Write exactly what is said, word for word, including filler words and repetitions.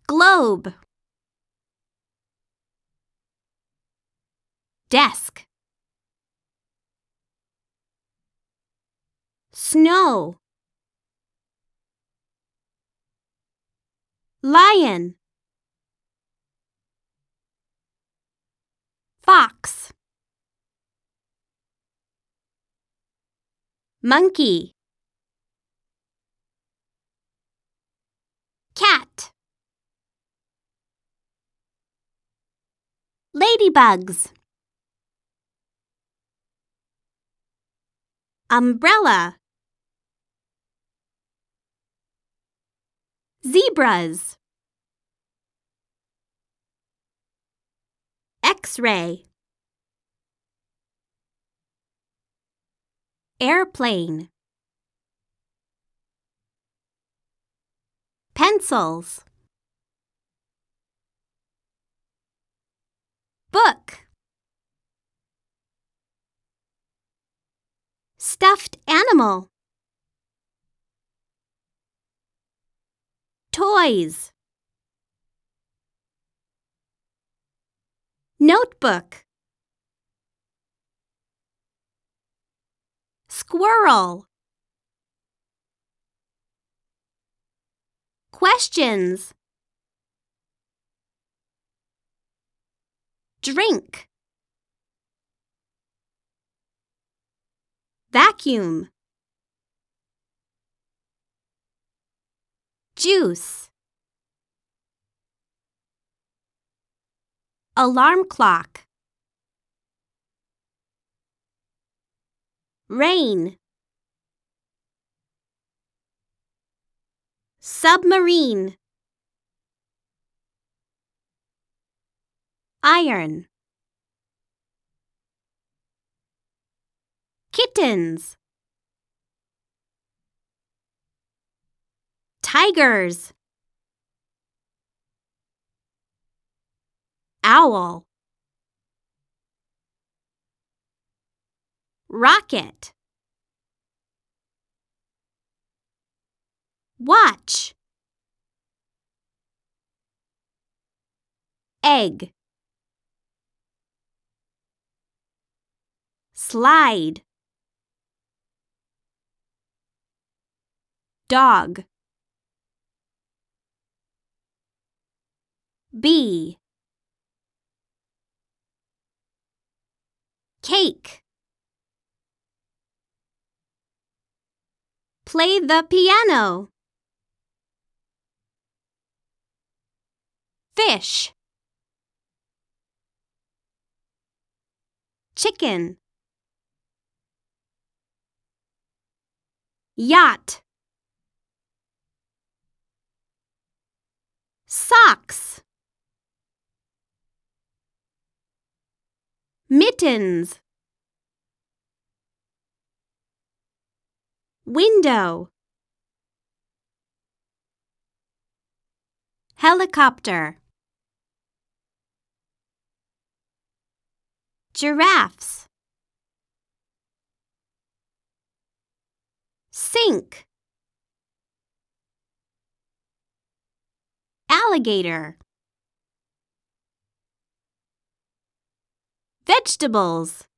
Globe. Desk. Snow. Lion. Fox. Monkey. Cat. Ladybugs. Umbrella. Zebras. X-ray. Airplane. Pencils. Book. Stuffed animal. Toys. Notebook. Squirrel. Questions. Drink. Vacuum. Juice. Alarm clock. Rain. Submarine. Iron. Kittens. Tigers. Owl. Rocket. Watch. Egg. Slide. Dog. Bee. Cake. Play the piano. Fish. Chicken. Yacht. Socks. Mittens. Window. Helicopter. Giraffes. Sink. Alligator. Vegetables.